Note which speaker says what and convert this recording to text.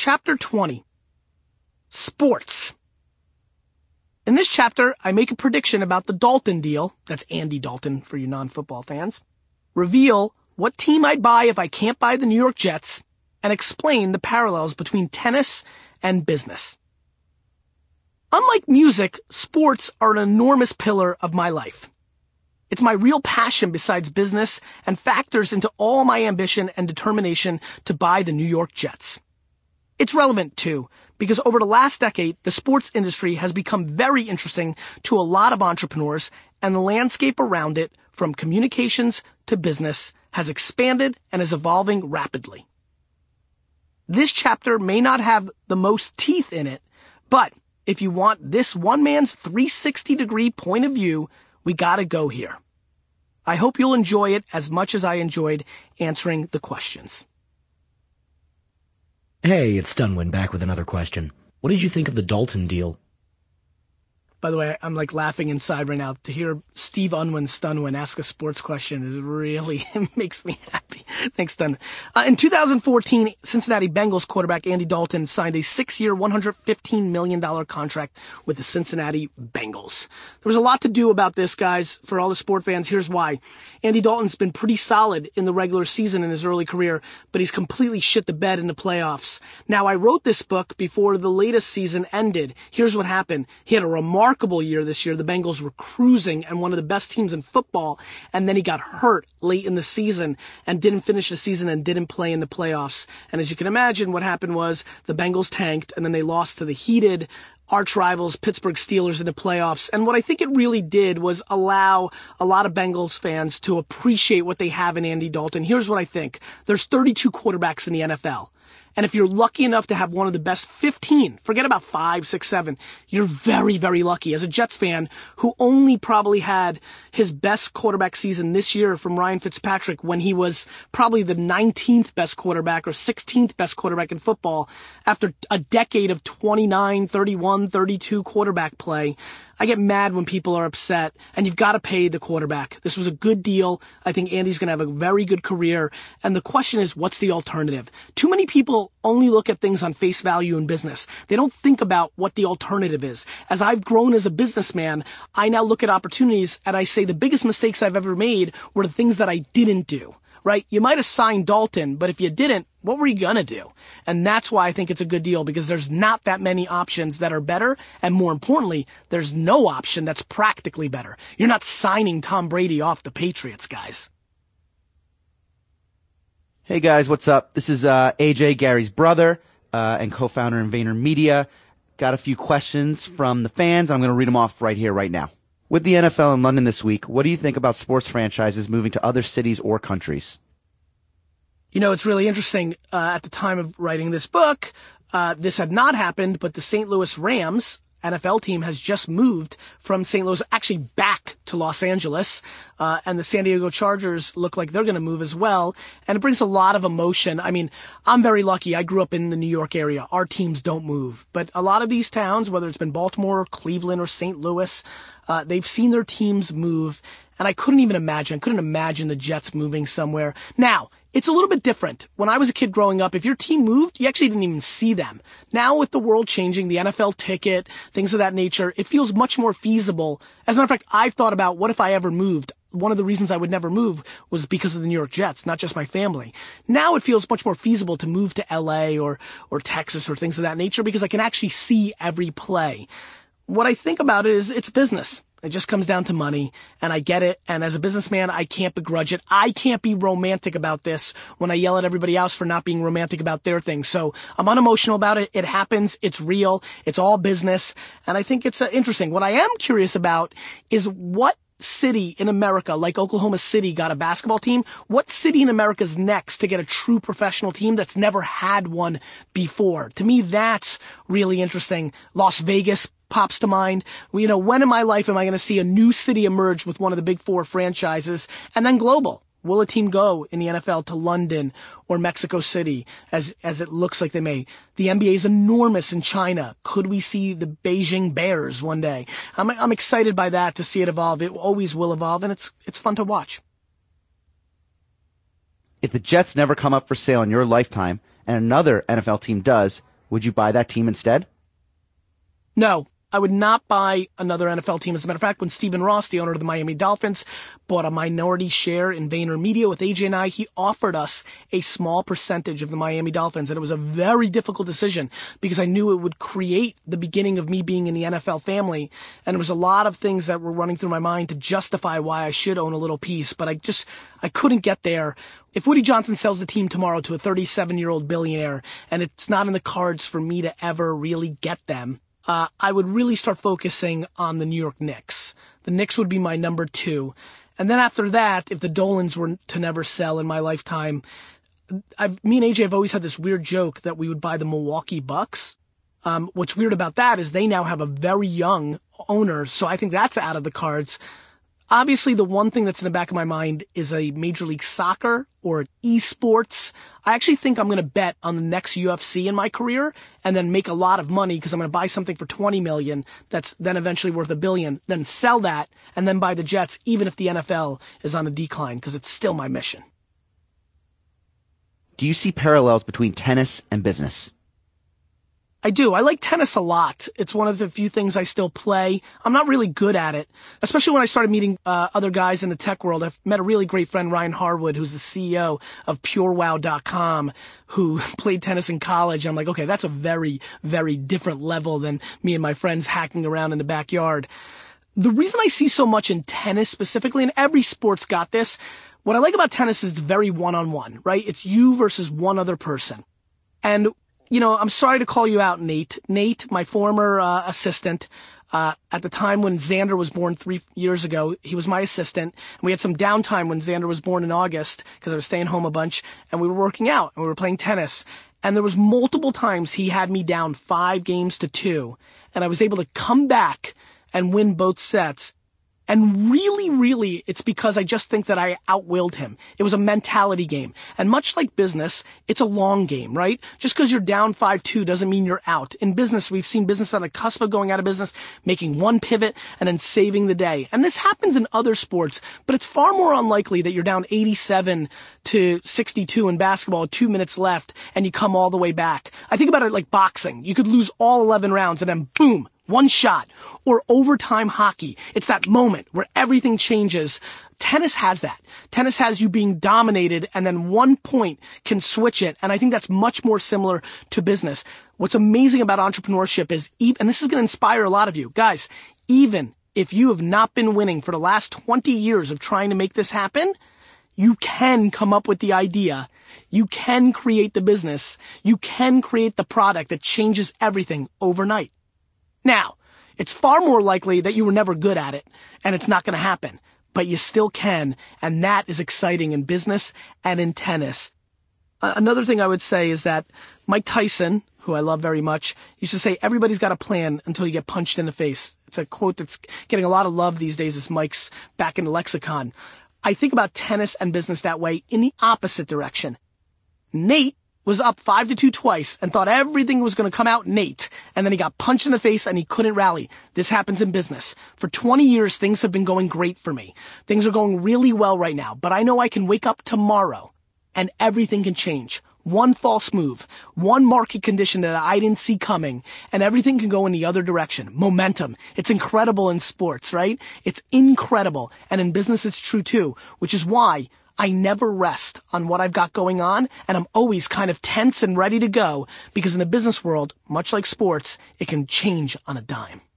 Speaker 1: Chapter 20. Sports. In this chapter, I make a prediction about the Dalton deal, that's Andy Dalton for you non-football fans, reveal what team I'd buy if I can't buy the New York Jets, and explain the parallels between tennis and business. Unlike music, sports are an enormous pillar of my life. It's my real passion besides business and factors into all my ambition and determination to buy the New York Jets. It's relevant, too, because over the last decade, the sports industry has become very interesting to a lot of entrepreneurs, and the landscape around it, from communications to business, has expanded and is evolving rapidly. This chapter may not have the most teeth in it, but if you want this one man's 360-degree point of view, we gotta go here. I hope you'll enjoy it as much as I enjoyed answering the questions.
Speaker 2: Hey, it's Dunwin back with another question. What did you think of the Dalton deal?
Speaker 1: By the way, I'm laughing inside right now. To hear Steve Unwin ask a sports question is really, it makes me happy. Thanks, Dunwin. In 2014, Cincinnati Bengals quarterback Andy Dalton signed a 6-year, $115 million contract with the Cincinnati Bengals. There was a lot to do about this, guys. For all the sport fans, here's why. Andy Dalton's been pretty solid in the regular season in his early career, but he's completely shit the bed in the playoffs. Now, I wrote this book before the latest season ended. Here's what happened. He had a remarkable year this year. The Bengals were cruising and one of the best teams in football, and then he got hurt late in the season and didn't finish the season and didn't play in the playoffs. And as you can imagine, what happened was the Bengals tanked, and then they lost to the heated arch rivals Pittsburgh Steelers in the playoffs. And what I think it really did was allow a lot of Bengals fans to appreciate what they have in Andy Dalton. Here's what I think. There's 32 quarterbacks in the NFL. And if you're lucky enough to have one of the best 15, forget about 5, 6, 7, you're very, very lucky. As a Jets fan who only probably had his best quarterback season this year from Ryan Fitzpatrick when he was probably the 19th best quarterback or 16th best quarterback in football after a decade of 29, 31, 32 quarterback play, I get mad when people are upset, and you've got to pay the quarterback. This was a good deal. I think Andy's going to have a very good career. And the question is, what's the alternative? Too many people only look at things on face value in business. They don't think about what the alternative is. As I've grown as a businessman, I now look at opportunities and I say the biggest mistakes I've ever made were the things that I didn't do. Right? You might have signed Dalton, but if you didn't, what were you gonna do? And that's why I think it's a good deal, because there's not that many options that are better, and more importantly, there's no option that's practically better. You're not signing Tom Brady off the Patriots, guys.
Speaker 3: Hey guys, what's up? This is AJ, Gary's brother, and co-founder in VaynerMedia. Got a few questions from the fans. I'm gonna read them off right here, right now. With the NFL in London this week, what do you think about sports franchises moving to other cities or countries?
Speaker 1: You know, it's really interesting. At the time of writing this book, this had not happened, but the St. Louis Rams NFL team has just moved from St. Louis, actually back to Los Angeles, and the San Diego Chargers look like they're going to move as well, and it brings a lot of emotion. I mean, I'm very lucky. I grew up in the New York area. Our teams don't move, but a lot of these towns, whether it's been Baltimore, Cleveland, or St. Louis, they've seen their teams move, and I couldn't imagine the Jets moving somewhere. Now, it's a little bit different. When I was a kid growing up, if your team moved, you actually didn't even see them. Now with the world changing, the NFL ticket, things of that nature, it feels much more feasible. As a matter of fact, I've thought about what if I ever moved. One of the reasons I would never move was because of the New York Jets, not just my family. Now it feels much more feasible to move to LA or Texas or things of that nature because I can actually see every play. What I think about it is it's business. It just comes down to money, and I get it. And as a businessman, I can't begrudge it. I can't be romantic about this when I yell at everybody else for not being romantic about their things. So I'm unemotional about it. It happens. It's real. It's all business. And I think it's interesting. What I am curious about is what city in America, like Oklahoma City got a basketball team, what city in America is next to get a true professional team that's never had one before? To me, that's really interesting. Las Vegas pops to mind. You know, when in my life am I going to see a new city emerge with one of the big four franchises? And then global. Will a team go in the NFL to London or Mexico City as it looks like they may? The NBA is enormous in China. Could we see the Beijing Bears one day? I'm excited by that, to see it evolve. It always will evolve, and it's fun to watch.
Speaker 3: If the Jets never come up for sale in your lifetime and another NFL team does, Would you buy that team instead?
Speaker 1: No, I would not buy another NFL team. As a matter of fact, when Stephen Ross, the owner of the Miami Dolphins, bought a minority share in VaynerMedia with AJ and I, he offered us a small percentage of the Miami Dolphins. And it was a very difficult decision because I knew it would create the beginning of me being in the NFL family. And there was a lot of things that were running through my mind to justify why I should own a little piece. But I couldn't get there. If Woody Johnson sells the team tomorrow to a 37-year-old billionaire and it's not in the cards for me to ever really get them, I would really start focusing on the New York Knicks. The Knicks would be my number 2. And then after that, if the Dolans were to never sell in my lifetime, me and AJ have always had this weird joke that we would buy the Milwaukee Bucks. What's weird about that is they now have a very young owner, so I think that's out of the cards. Obviously, the one thing that's in the back of my mind is a Major League Soccer or esports. I actually think I'm going to bet on the next UFC in my career and then make a lot of money because I'm going to buy something for $20 million that's then eventually worth $1 billion, then sell that and then buy the Jets even if the NFL is on a decline because it's still my mission.
Speaker 3: Do you see parallels between tennis and business?
Speaker 1: I do. I like tennis a lot. It's one of the few things I still play. I'm not really good at it, especially when I started meeting other guys in the tech world. I've met a really great friend, Ryan Harwood, who's the CEO of PureWow.com, who played tennis in college. I'm like, okay, that's a very, very different level than me and my friends hacking around in the backyard. The reason I see so much in tennis specifically, and every sport's got this, what I like about tennis is it's very one-on-one, right? It's you versus one other person. And I'm sorry to call you out, Nate. Nate, my former assistant, at the time when Xander was born 3 years ago, he was my assistant. And we had some downtime when Xander was born in August because I was staying home a bunch and we were working out and we were playing tennis. And there was multiple times he had me down 5-2 and I was able to come back and win both sets. And really, it's because I just think that I outwilled him. It was a mentality game. And much like business, it's a long game, right? Just because you're down 5-2 doesn't mean you're out. In business, we've seen business on the cusp of going out of business, making one pivot, and then saving the day. And this happens in other sports, but it's far more unlikely that you're down 87-62 in basketball with 2 minutes left, and you come all the way back. I think about it like boxing. You could lose all 11 rounds, and then boom, one shot. Or overtime hockey. It's that moment where everything changes. Tennis has that. Tennis has you being dominated and then 1 point can switch it. And I think that's much more similar to business. What's amazing about entrepreneurship is, and this is going to inspire a lot of you, guys, even if you have not been winning for the last 20 years of trying to make this happen, you can come up with the idea. You can create the business. You can create the product that changes everything overnight. Now, it's far more likely that you were never good at it and it's not going to happen, but you still can. And that is exciting in business and in tennis. Another thing I would say is that Mike Tyson, who I love very much, used to say, everybody's got a plan until you get punched in the face. It's a quote that's getting a lot of love these days as Mike's back in the lexicon. I think about tennis and business that way in the opposite direction. Nate was up 5-2 twice and thought everything was going to come out Nate. And then he got punched in the face and he couldn't rally. This happens in business. For 20 years, things have been going great for me. Things are going really well right now, but I know I can wake up tomorrow and everything can change. One false move, one market condition that I didn't see coming, and everything can go in the other direction. Momentum. It's incredible in sports, right? It's incredible. And in business, it's true too, which is why I never rest on what I've got going on, and I'm always kind of tense and ready to go because in the business world, much like sports, it can change on a dime.